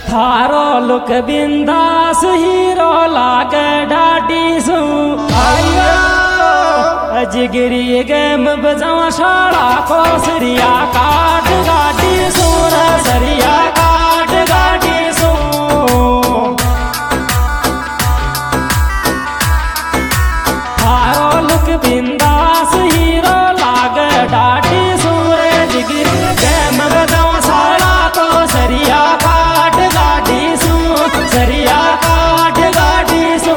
थारो लुक बिंदास हीरो लागे डाडी सू आयो जिगरी गेम बजावा शाला को सरिया काट गाडी सू सरिया काट गाडी सू थारो लुक बिंदास हीरो लागे डाडी सू जिगरी गेम बजावा शाला को सरिया काट गाडी सू सरिया काट गाडी सू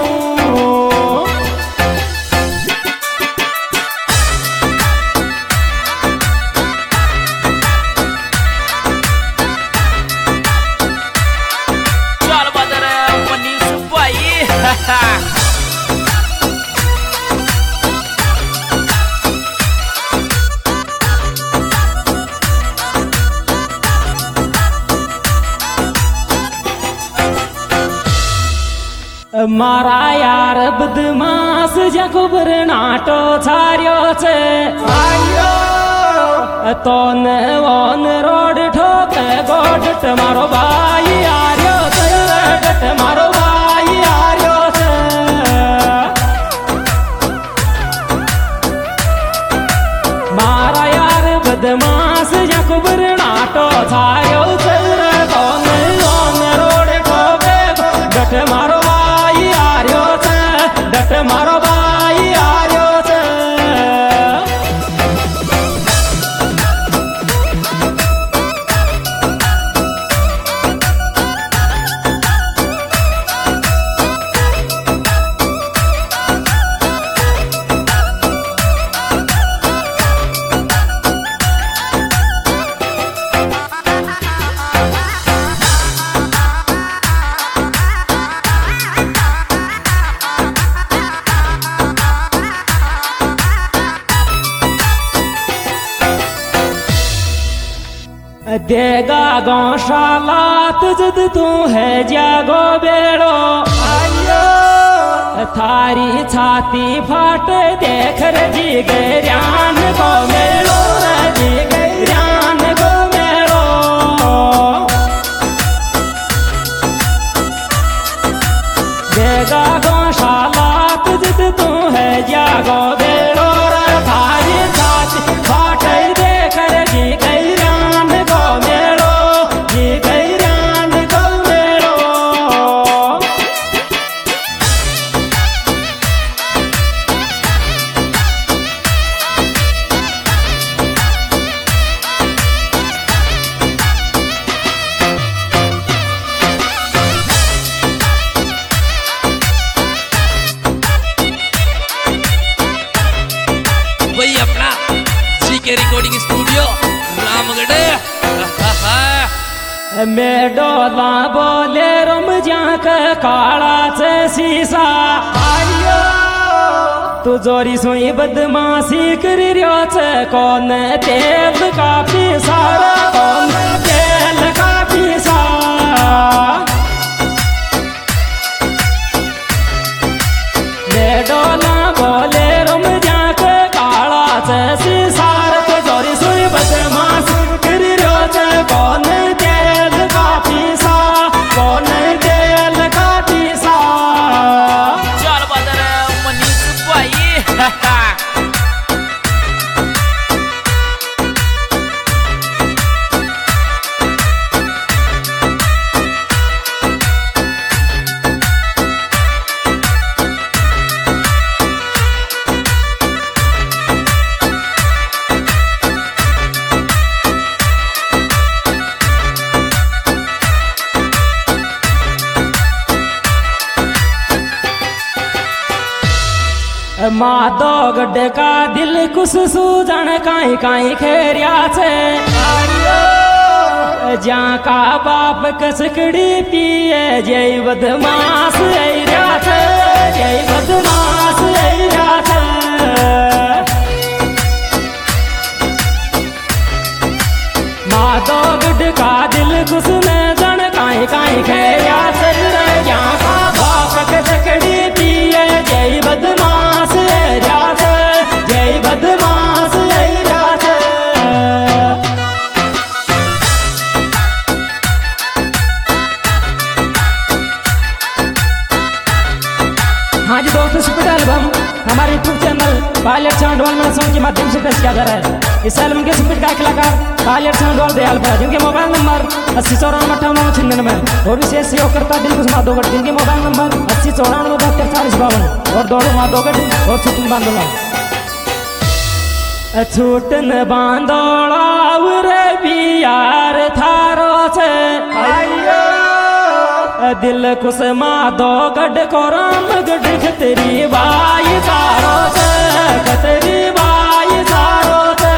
मारा यार बदमाश जकुबर नाटो छारियो छे आयो तोन ओन रोड ठोक गोडट मारो भाई आर्यो छे गोडट मारो भाई आर्यो छे मारा यार बदमाश जकुबर नाटो छारियो छे तोन ओन रोड ठोक गोडट मारो डट मारो भाई आर्यो छे देगा गौशाला तुझद तू है जागो बेड़ो आयो थारी छाती फाट देख जी गैरान को मेलो जी गैरान को मेलो देगा गौशाला तुझद तू है जागो बेड़ो थारी छाती फाट देख जी गैरान रिकॉर्डिंग स्टूडियो रामगढ़ मेडोला बोले रम जाक काला से शीशा आयो तू जोरी सोई बदमाशी कर रियो छे कौन तेल का पीसा कौन तेल का पीसा मेडोला बोले रम जाक काला से शीशा तू जोरी सोई बदमाशी कर रियो छे कौन तेल का पीसा कौन तेल का पीसा चल बदर मनीष भाई माधो गड्ढे का दिल कुछ सूजन काई काई खेरिया छे जहाँ का बाप कसकड़ी पिए जय बदमाश ऐरिया छे जय बदमाश ऐरिया छे माधो गड्ढे का दिल कुछ न जन काई काई खेरिया छे जहाँ का बाप कसकड़ी पिए जय बदमाश ऐरिया छे जय बदमाश ऐरिया छे हाँ जी दोस्तों, सुपर एल्बम हमारे यूट्यूब चैनल पायलट सांडवाल में सॉन्ग के माध्यम से पेश किया जा रहा है। इस एल्बम के सुपर गायक कलाकार पायलट सांडवाल दयालपुरा, जिनके मोबाइल नंबर 8094589996 और विशेष सहयोगकर्ता दिलकुश माधोगढ़, जिनके मोबाइल नंबर 8094724052 और दोनों माधोगढ़ और छुटन बांधोला। छूटन बांधोला रे बियार थारो से दिल कुस माधोगढ़ को रामगढ़ खतरी बाई सारो से, खतरी बाई सारो से।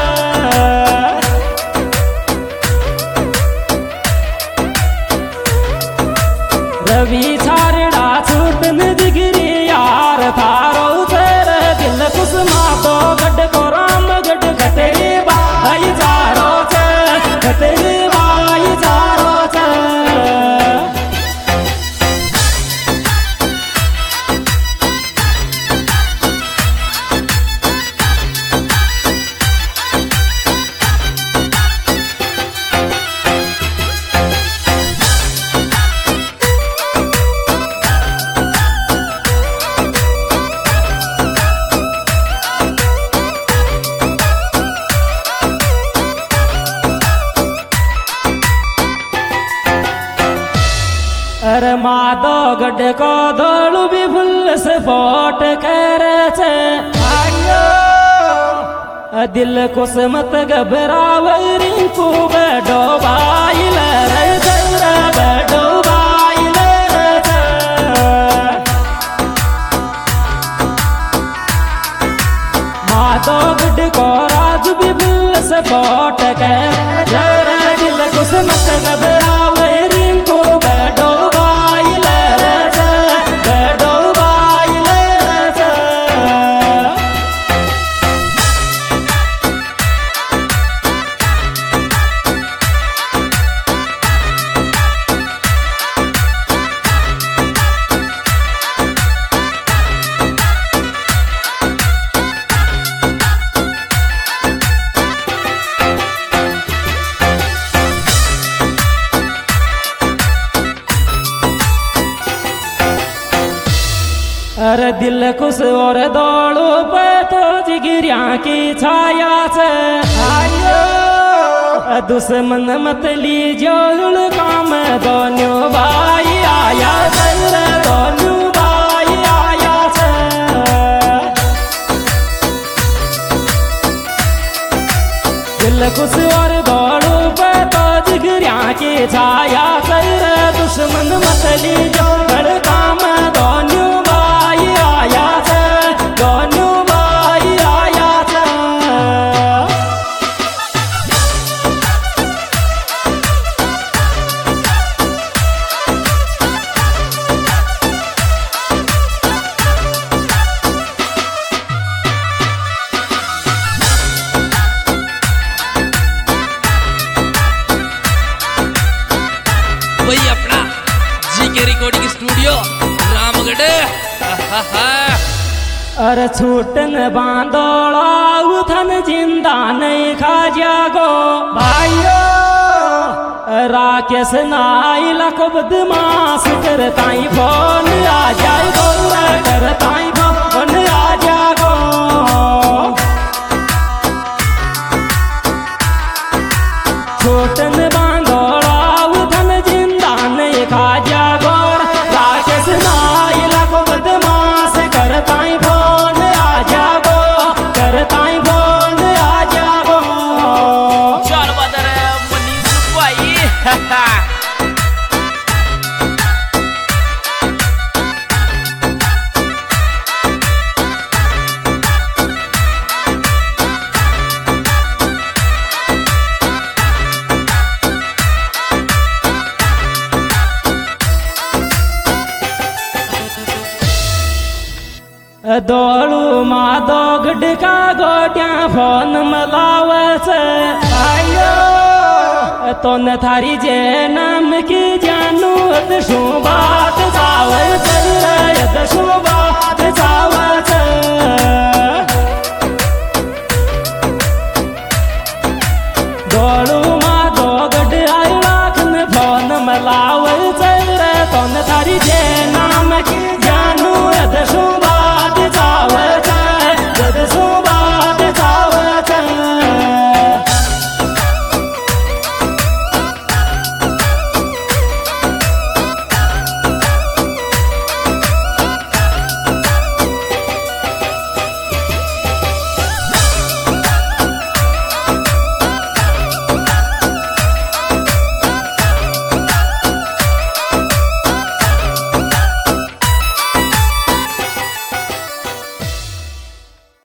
रवि छारड़ा छूटन दिगरी यार थारो से, दिल कुस माधोगढ़ को रामगढ़ खतरी बाई सारो से, खतरी बाई सारो से। अरे माधोगढ़ को दौड़ू भी फुल से फोट करे छे, दिल कुछ मत घबराव रिंकू बैठो भाई ले बैठो भाई ले। माधोगढ़ को राज भी फुल से फोट करे, दिल कुछ मत घबराव रिंकू बैठो अरे दिल कुछ और दौड़ो पे तो जिगिरिया की छाया से, दुश्मन मत लीजो काम दोनों भाई आया से, दोनों भाई आया से। दिल कुछ और दौड़ो पे तो जिगिरिया की छाया से, दुश्मन मत लीजो काम दोनों आया से, दोनों भाई आया से। वही अपना जीके रिकॉर्डिंग स्टूडियो रामगढ़। अरे छूटन बांधोला उथन जिंदा नहीं खा जागो भाइयो, राकेश नाई लख बदमाश करताई फोन आ जाए गो, करताई फोन आ जागो। छूटन बांधोला उथन जिंदा नहीं खा जागो, राकेश नाई लख बदमाश करताई फोन आ जागो, करताई फोन आ जागो। चल बदर मनीष भाई। दौड़ू माधोगढ़ का गोटिया फोन मलावे से, तो न थारी जे नाम की जानू दशू बात जावे, दशू